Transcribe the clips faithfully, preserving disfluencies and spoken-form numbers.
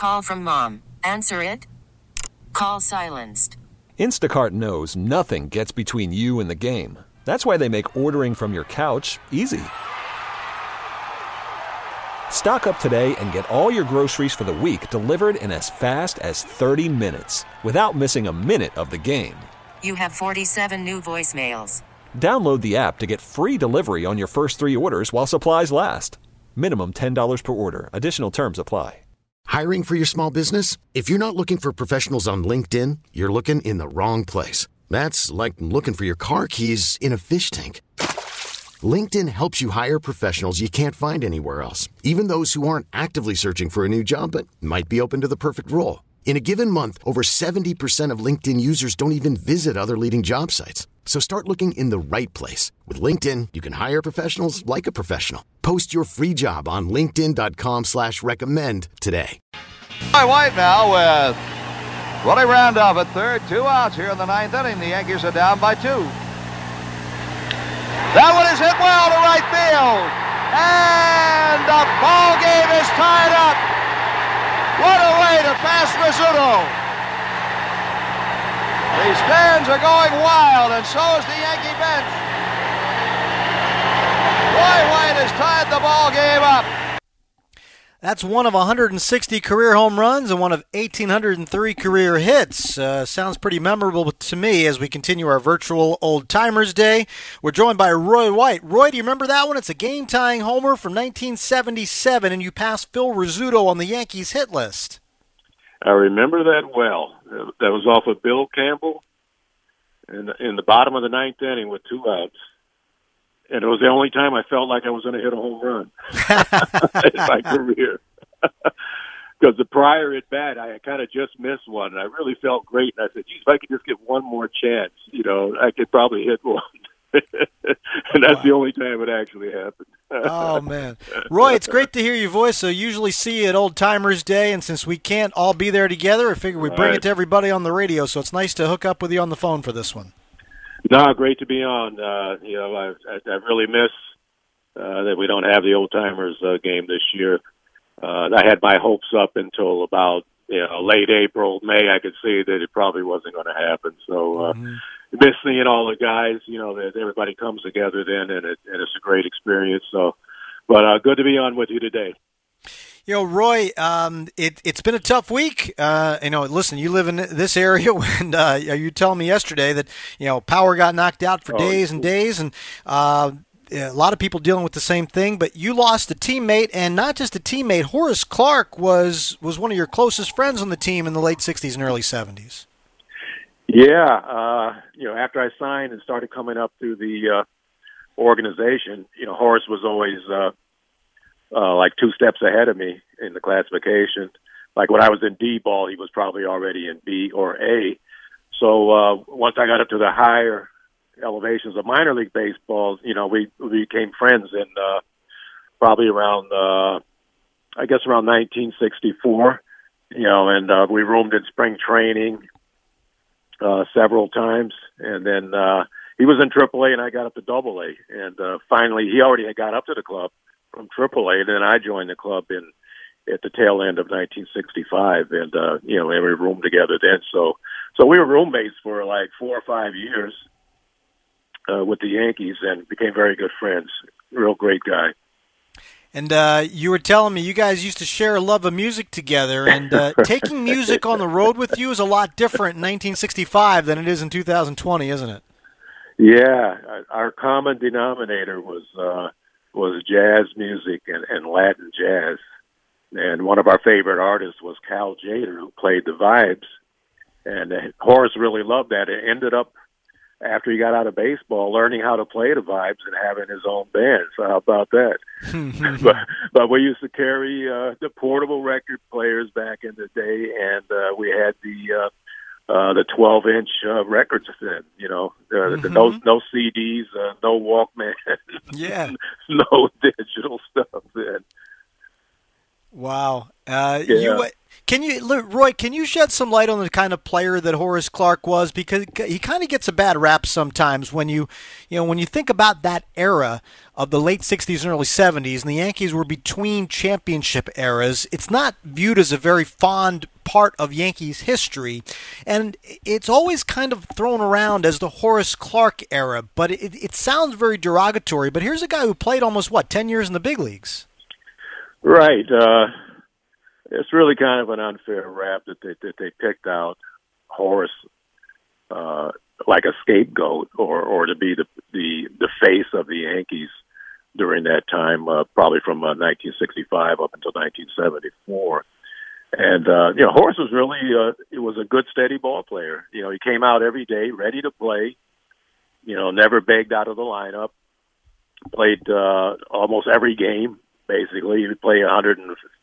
Call from mom. Answer it. Call silenced. Instacart knows nothing gets between you and the game. That's why they make ordering from your couch easy. Stock up today and get all your groceries for the week delivered in as fast as thirty minutes without missing a minute of the game. You have forty-seven new voicemails. Download the app to get free delivery on your first three orders while supplies last. Minimum ten dollars per order. Additional terms apply. Hiring for your small business? If you're not looking for professionals on LinkedIn, you're looking in the wrong place. That's like looking for your car keys in a fish tank. LinkedIn helps you hire professionals you can't find anywhere else, even those who aren't actively searching for a new job but might be open to the perfect role. In a given month, over seventy percent of LinkedIn users don't even visit other leading job sites. So start looking in the right place. With LinkedIn, you can hire professionals like a professional. Post your free job on linkedin.com slash recommend today. White now with Willie Randolph at third. Two outs here in the ninth inning. The Yankees are down by two. That one is hit well to right field. And the ball game is tied up. What a way to pass Rizzuto. The stands are going wild, and so is the Yankee bench. Roy White has tied the ball game up. That's one of one hundred sixty career home runs and one of one thousand eight hundred three career hits. Uh, sounds pretty memorable to me as we continue our virtual Old Timers Day. We're joined by Roy White. Roy, do you remember that one? It's a game-tying homer from nineteen seventy-seven, and you passed Phil Rizzuto on the Yankees hit list. I remember that well. That was off of Bill Campbell in the, in the bottom of the ninth inning with two outs. And it was the only time I felt like I was going to hit a home run in my career. Because the prior at bat, I kind of just missed one, and I really felt great. And I said, geez, if I could just get one more chance, you know, I could probably hit one. And that's wow. The only time it actually happened. Oh, man. Roy, it's great to hear your voice. So usually see you at Old Timers Day, and since we can't all be there together, I figure we bring right. it to everybody on the radio, so it's nice to hook up with you on the phone for this one. No, great to be on. Uh, you know, I, I, I really miss uh, that we don't have the Old Timers uh, game this year. Uh, I had my hopes up until about you know late April, May. I could see that it probably wasn't going to happen. So uh, mm-hmm. miss seeing all the guys. You know, that everybody comes together then, and, it, and it's a great experience. So, but uh, good to be on with you today. You know, Roy, um, it, it's been a tough week. Uh, you know, listen, you live in this area, and uh, you told me yesterday that, you know, power got knocked out for oh, days and days, and uh, a lot of people dealing with the same thing, but you lost a teammate, and not just a teammate. Horace Clarke was, was one of your closest friends on the team in the late sixties and early seventies. Yeah, uh, you know, after I signed and started coming up through the uh, organization, you know, Horace was always uh, – Uh, like two steps ahead of me in the classification. Like when I was in D ball, he was probably already in B or A. So uh, once I got up to the higher elevations of minor league baseball, you know, we, we became friends in uh, probably around, uh, I guess around nineteen sixty-four, you know, and uh, we roomed in spring training uh, several times. And then uh, he was in triple A and I got up to double A. And uh, finally, he already had got up to the club from triple A, and then I joined the club in at the tail end of nineteen sixty-five, and uh, you know, we were roomed together then. So, so we were roommates for like four or five years uh, with the Yankees, and became very good friends. Real great guy. And uh, you were telling me you guys used to share a love of music together, and uh, taking music on the road with you is a lot different in nineteen sixty-five than it is in two thousand twenty, isn't it? Yeah, our common denominator was. Uh, was jazz music and, and Latin jazz. And one of our favorite artists was Cal Tjader, who played the vibes. And uh, Horace really loved that. It ended up, after he got out of baseball, learning how to play the vibes and having his own band. So how about that? but, but we used to carry uh, the portable record players back in the day, and uh, we had the uh, uh, the twelve-inch uh, records then, you know, uh, mm-hmm. the, no, no C Ds, uh, no Walkman, yeah, no digital stuff then. Wow. Uh, Yeah. you can you look, Roy? Can you shed some light on the kind of player that Horace Clarke was? Because he kind of gets a bad rap sometimes when you, you know, when you think about that era of the late sixties and early seventies, and the Yankees were between championship eras. It's not viewed as a very fond part of Yankees history, and it's always kind of thrown around as the Horace Clarke era. But it, it sounds very derogatory. But here's a guy who played almost what ten years in the big leagues. Right. Uh, it's really kind of an unfair rap that they that they picked out Horace uh, like a scapegoat, or, or to be the, the the face of the Yankees during that time, uh, probably from uh, nineteen sixty-five up until nineteen seventy-four. And uh, you know, Horace was really uh, it was a good, steady ball player. You know, he came out every day, ready to play. You know, never begged out of the lineup. Played uh, almost every game. Basically, he'd play one hundred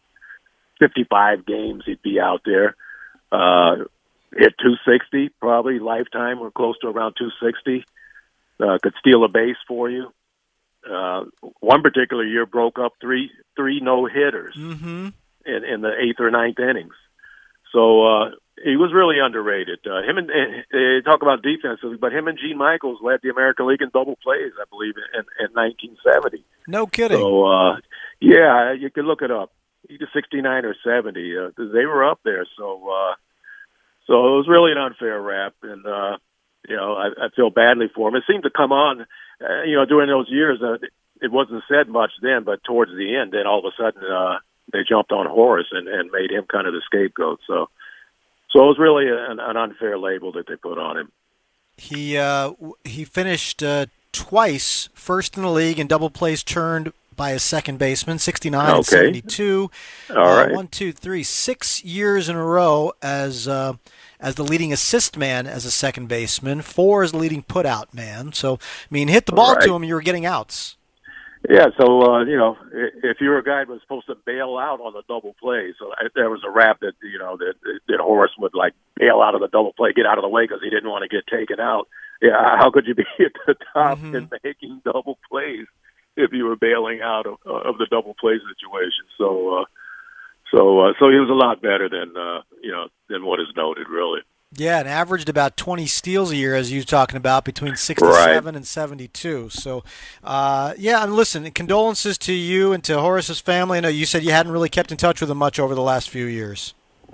fifty-five games. He'd be out there. Uh, hit two sixty, probably lifetime, or close to around two sixty. Uh, could steal a base for you. Uh, one particular year broke up three three no hitters Mm-hmm. in, in the eighth or ninth innings. So uh, he was really underrated. Uh, him and uh, talk about defensively, but him and Gene Michaels led the American League in double plays, I believe, in, in nineteen seventy. No kidding. So uh, yeah, you can look it up. Either sixty-nine or seventy. Uh, they were up there. So uh, so it was really an unfair rap, and uh, you know I, I feel badly for him. It seemed to come on, uh, you know, during those years. Uh, it wasn't said much then, but towards the end, then all of a sudden uh, they jumped on Horace and, and made him kind of the scapegoat. So so it was really an, an unfair label that they put on him. He uh, he finished uh, twice first in the league in double plays turned by a second baseman, sixty-nine and Okay. seventy-two. All uh, right. One, two, three, six years in a row as uh, as the leading assist man as a second baseman, four as the leading put-out man. So, I mean, hit the ball Right. to him, you were getting outs. Yeah, so, uh, you know, i- if you were a guy that was supposed to bail out on the double play, so I, there was a rap that, you know, that, that Horace would, like, bail out of the double play, get out of the way because he didn't want to get taken out. Yeah, how could you be at the top Mhm. and making double plays if you were bailing out of, of the double play situation? So, uh, so, uh, so he was a lot better than, uh, you know, than what is noted, really. Yeah, and averaged about twenty steals a year, as you were talking about, between sixty-seven and seventy-two. So, uh, yeah, and listen, condolences to you and to Horace's family. I know you said you hadn't really kept in touch with him much over the last few years.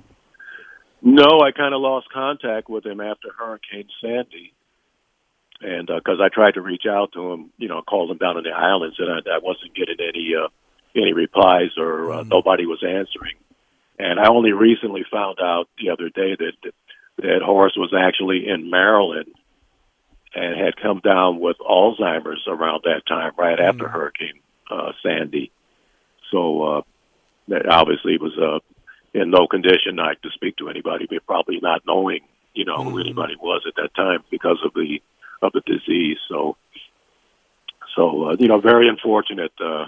No, I kind of lost contact with him after Hurricane Sandy. And because uh, I tried to reach out to him, you know, called him down in the islands, and I, I wasn't getting any uh, any replies, or uh, Mm. nobody was answering. And I only recently found out the other day that that Horace was actually in Maryland and had come down with Alzheimer's around that time, right after Mm. Hurricane uh, Sandy. So uh, that obviously was uh, in no condition not to speak to anybody, but probably not knowing, you know, who Mm. anybody was at that time because of the of the disease. So, so uh, you know, very unfortunate. Uh,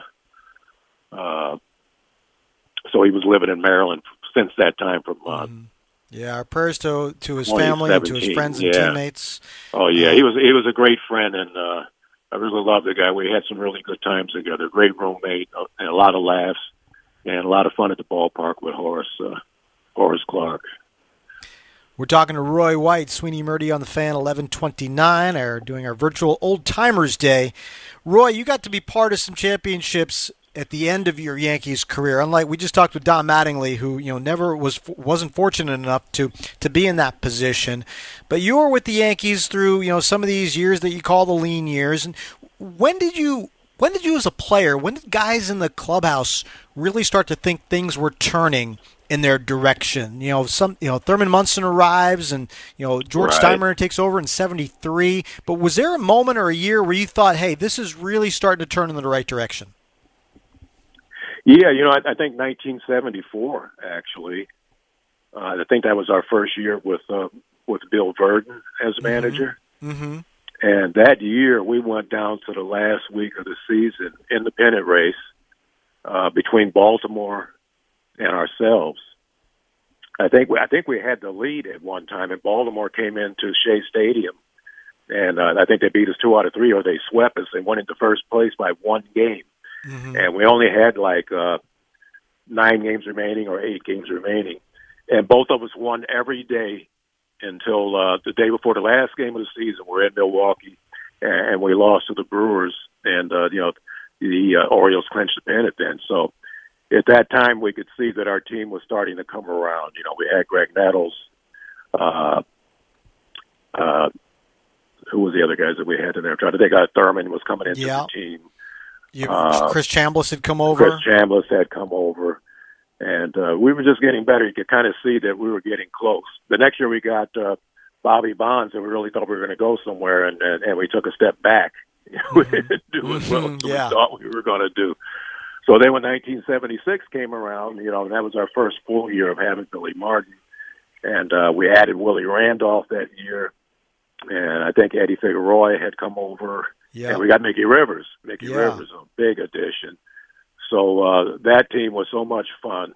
uh, so he was living in Maryland since that time. From uh, Mm. Yeah, our prayers to to his family and to his friends and yeah. teammates. oh yeah, he was he was a great friend, and uh, I really loved the guy. We had some really good times together. Great roommate, uh, and a lot of laughs, and a lot of fun at the ballpark with Horace uh, Horace Clarke. We're talking to Roy White, Sweeney Murdy on the Fan, eleven twenty-nine, are doing our virtual Old Timers Day. Roy, you got to be part of some championships at the end of your Yankees career. Unlike we just talked with Don Mattingly, who you know never was wasn't fortunate enough to to be in that position, but you were with the Yankees through you know some of these years that you call the lean years. And when did you when did you as a player, when did guys in the clubhouse really start to think things were turning in their direction? You know, some you know Thurman Munson arrives, and you know George Right. Steinbrenner takes over in seventy-three. But was there a moment or a year where you thought, "Hey, this is really starting to turn in the right direction"? Yeah, you know, I, I think nineteen seventy-four actually. Uh, I think that was our first year with uh, with Bill Verdon as manager. Mm-hmm. And that year, we went down to the last week of the season in the pennant race uh, between Baltimore and ourselves. I think we, I think we had the lead at one time, and Baltimore came into Shea Stadium, and uh, I think they beat us two out of three, or they swept us. They went into first place by one game, Mm-hmm. and we only had like uh, nine games remaining or eight games remaining. And both of us won every day until uh, the day before the last game of the season. We're in Milwaukee, and we lost to the Brewers, and, uh, you know, the uh, Orioles clinched the pennant then. So at that time, we could see that our team was starting to come around. You know, we had Greg Nettles. Uh, uh, who was the other guys that we had in there? I'm trying to think. Uh, Thurman was coming into yeah. the team. You, uh, Chris Chambliss had come over. Chris Chambliss had come over. And uh, we were just getting better. You could kind of see that we were getting close. The next year we got uh, Bobby Bonds, and we really thought we were going to go somewhere, and, and, and we took a step back. We didn't do as well as yeah. we thought we were going to do. So then when nineteen seventy-six came around, you know, and that was our first full year of having Billy Martin. And uh, we added Willie Randolph that year. And I think Eddie Figueroa had come over. Yeah. And we got Mickey Rivers. Mickey yeah. Rivers, a big addition. So uh, that team was so much fun.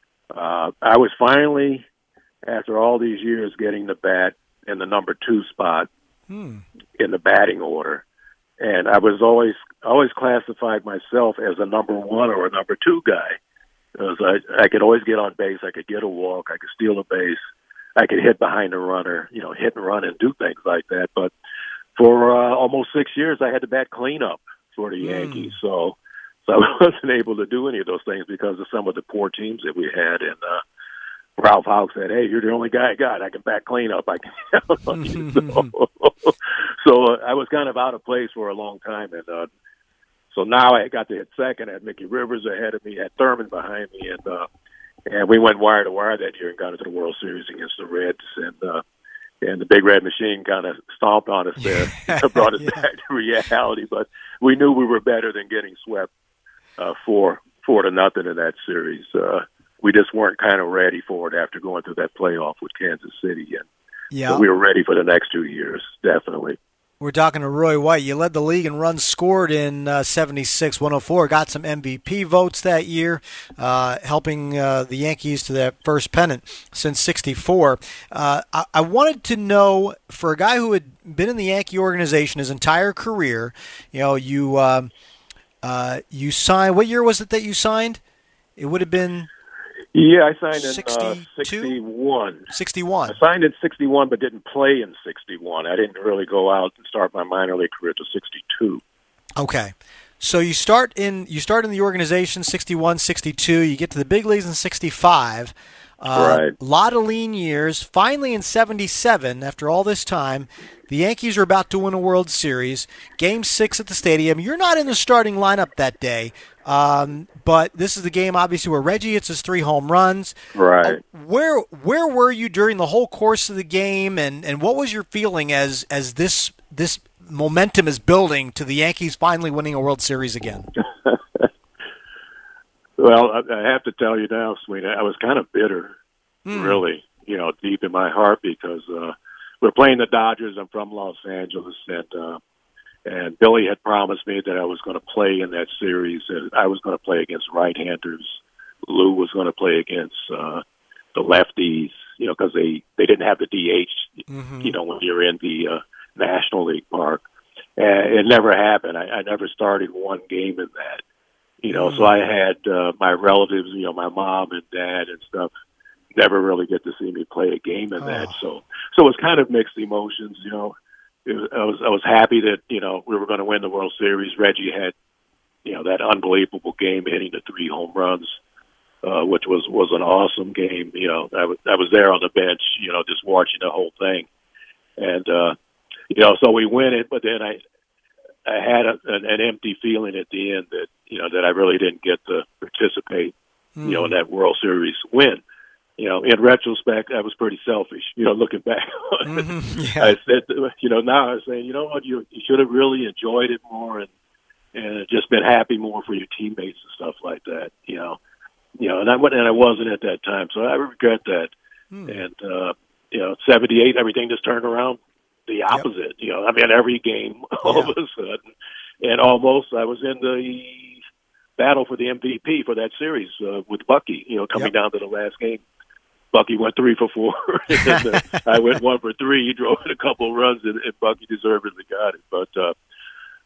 Uh, I was finally, after all these years, getting the bat in the number two spot hmm. in the batting order. And I was always always classified myself as a number one or a number two guy. Because I, I could always get on base. I could get a walk. I could steal a base. I could hit behind the runner, you know, hit and run and do things like that. But for uh, almost six years, I had to bat cleanup for the Yankees. Mm. So, so I wasn't able to do any of those things because of some of the poor teams that we had. And uh, Ralph Houck said, "Hey, you're the only guy I got. I can bat cleanup. I can count on you." So, so uh, I was kind of out of place for a long time. And uh, so now I got to hit second. I had Mickey Rivers ahead of me, had Thurman behind me, and uh, and we went wire to wire that year and got into the World Series against the Reds. And uh, and the Big Red Machine kind of stomped on us there, brought us yeah. back to reality. But we knew we were better than getting swept uh, four four to nothing in that series. Uh, we just weren't kind of ready for it after going through that playoff with Kansas City, and yeah. so we were ready for the next two years, definitely. We're talking to Roy White. You led the league in runs scored in uh, seventy-six one oh four, got some M V P votes that year, uh, helping uh, the Yankees to that first pennant since sixty-four. Uh, I-, I wanted to know, for a guy who had been in the Yankee organization his entire career, you know, you uh, uh, you signed, what year was it that you signed? It would have been... Yeah, I signed in sixty-two? uh, sixty-one. sixty-one. I signed in sixty-one, but didn't play in sixty-one. I didn't really go out and start my minor league career till sixty-two. Okay, so you start in you start in the organization sixty-one, sixty-two. You get to the big leagues in sixty-five. Uh, right. A lot of lean years. Finally, in seventy-seven, after all this time, the Yankees are about to win a World Series. Game six at the stadium. You're not in the starting lineup that day. Um, but this is the game, obviously, where Reggie hits his three home runs. Right. Uh, where where were you during the whole course of the game, and, and what was your feeling as as this this momentum is building to the Yankees finally winning a World Series again? Well, I, I have to tell you now, Sweeney, I was kind of bitter, mm. really, you know, deep in my heart because uh, we're playing the Dodgers. I'm from Los Angeles, and uh, And Billy had promised me that I was going to play in that series, and I was going to play against right-handers. Lou was going to play against uh, the lefties, you know, because they, they didn't have the D H, mm-hmm. you know, when you're in the uh, National League Park. And it never happened. I, I never started one game in that, you know. Mm-hmm. So I had uh, my relatives, you know, my mom and dad and stuff, never really get to see me play a game in oh. that. So, so it was kind of mixed emotions, you know. It was, I was I was happy that, you know, we were going to win the World Series. Reggie had, you know, that unbelievable game, hitting the three home runs, uh, which was, was an awesome game. You know, I was I was there on the bench, you know, just watching the whole thing, and uh, you know, so we win it. But then I I had a, an, an empty feeling at the end that, you know, that I really didn't get to participate, mm. you know, in that World Series win. You know, in retrospect, I was pretty selfish, you know, looking back on it. Mm-hmm, yeah. I said, you know, now I was saying, you know what, you, you should have really enjoyed it more and, and just been happy more for your teammates and stuff like that, you know. You know, and I, and I wasn't at that time, so I regret that. Mm. And, uh, you know, seventy-eight, everything just turned around the opposite. Yep. You know, I mean, every game, all yeah. of a sudden. And almost I was in the battle for the M V P for that series uh, with Bucky, you know, coming yep. down to the last game. Bucky went three for four, and uh, I went one for three. He drove in a couple of runs, and, and Bucky deservedly got it. But uh,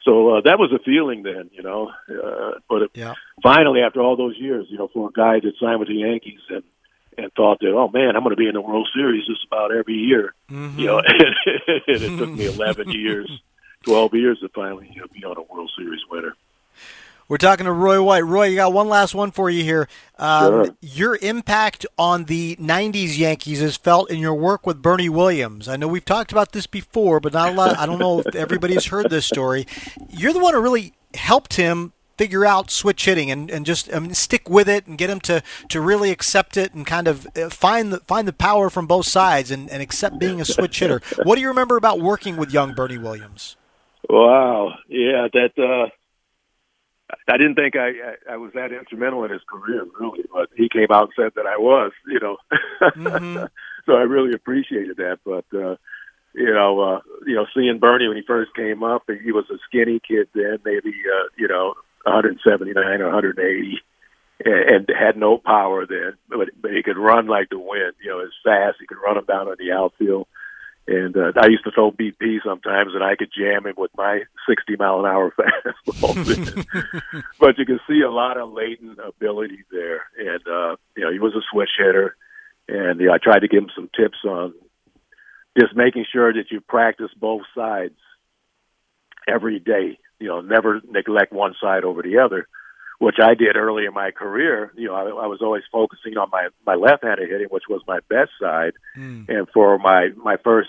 So uh, that was a feeling then, you know. Uh, but it, yeah. finally, after all those years, you know, for a guy that signed with the Yankees and and thought that, oh man, I'm going to be in the World Series just about every year, Mm-hmm. you know, and it took me eleven years, twelve years to finally, you know, be on a World Series winner. We're talking to Roy White. Roy, you got one last one for you here. Um, Sure. Your impact on the nineties Yankees is felt in your work with Bernie Williams. I know we've talked about this before, but not a lot. I don't know if everybody's heard this story. You're the one who really helped him figure out switch hitting and, and just I mean, stick with it and get him to, to really accept it and kind of find the, find the power from both sides and, and accept being a switch hitter. What do you remember about working with young Bernie Williams? Wow. Yeah, that uh, I didn't think I, I, I was that instrumental in his career, really, but he came out and said that I was, you know. Mm-hmm. So I really appreciated that. But, uh, you know, uh, you know, seeing Bernie when he first came up, he was a skinny kid then, maybe, uh, you know, one seventy-nine or one eighty, and, and had no power then, but, but he could run like the wind, you know, as fast. He could run him down in the outfield. And uh, I used to throw B P sometimes, and I could jam him with my sixty mile an hour fastball. But you can see a lot of latent ability there. And, uh, you know, he was a switch hitter. And you know, I tried to give him some tips on just making sure that you practice both sides every day. You know, never neglect one side over the other, which I did early in my career. You know, I, I was always focusing on my, my left-handed hitting, which was my best side. Mm. And for my, my first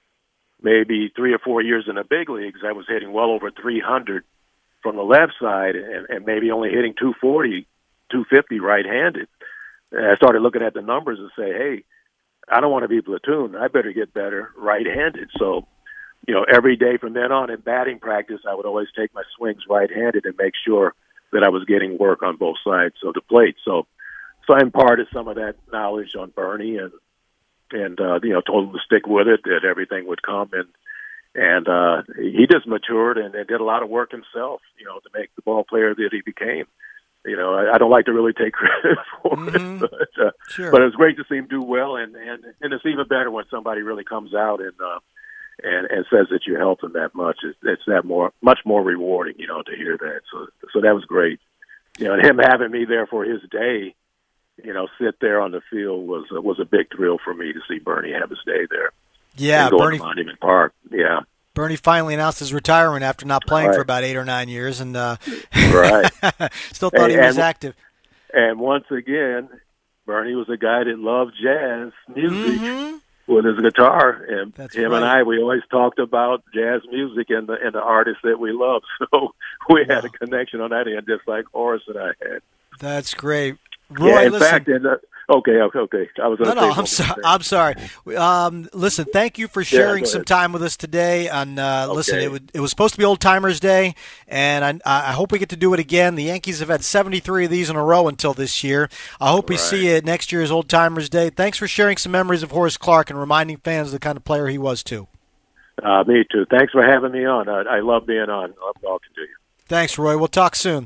maybe three or four years in the big leagues, I was hitting well over three hundred from the left side and, and maybe only hitting two forty, two fifty right-handed. And I started looking at the numbers and say, hey, I don't want to be platoon. I better get better right-handed. So, you know, every day from then on in batting practice, I would always take my swings right-handed and make sure that I was getting work on both sides of the plate. So, so I imparted some of that knowledge on Bernie and, and, uh, you know, told him to stick with it, that everything would come. And, and, uh, he just matured and, and did a lot of work himself, you know, to make the ball player that he became. You know, I, I don't like to really take credit for Mm-hmm. it, but, uh, Sure. but it was great to see him do well. And, and, and it's even better when somebody really comes out and, uh, and, and says that you helped him that much. It's, it's that more, much more rewarding, you know, to hear that. So, so that was great. You know, and him having me there for his day, you know, sit there on the field was uh, was a big thrill for me to see Bernie have his day there. Yeah, and going Bernie. to Monument Park. Yeah. Bernie finally announced his retirement after not playing Right. for about eight or nine years, and uh, Right. still thought And- he was and- active. And once again, Bernie was a guy that loved jazz music Mm-hmm. with his guitar, and That's him right. and I, we always talked about jazz music and the and the artists that we love. So we had a connection on that end, just like Horace and I had. That's great. Roy, yeah, in listen. fact, and, uh, okay, okay, okay. I was No, gonna no, say I'm one sorry. more thing. I'm sorry. Um, listen, thank you for sharing go some ahead. time with us today. And uh, listen, Okay. it, would, it was supposed to be Old Timers Day, and I, I hope we get to do it again. The Yankees have had seventy-three of these in a row until this year. I hope we Right. see you at next year's Old Timers Day. Thanks for sharing some memories of Horace Clarke and reminding fans of the kind of player he was too. Uh, me too. Thanks for having me on. I, I love being on. I love talking to you. Thanks, Roy. We'll talk soon.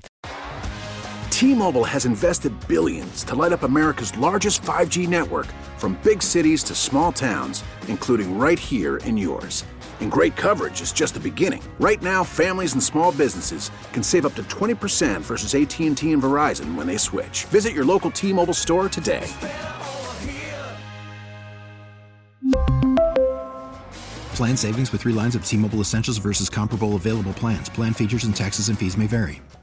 T-Mobile has invested billions to light up America's largest five G network, from big cities to small towns, including right here in yours. And great coverage is just the beginning. Right now, families and small businesses can save up to twenty percent versus A T and T and Verizon when they switch. Visit your local T-Mobile store today. Plan savings with three lines of T-Mobile Essentials versus comparable available plans. Plan features and taxes and fees may vary.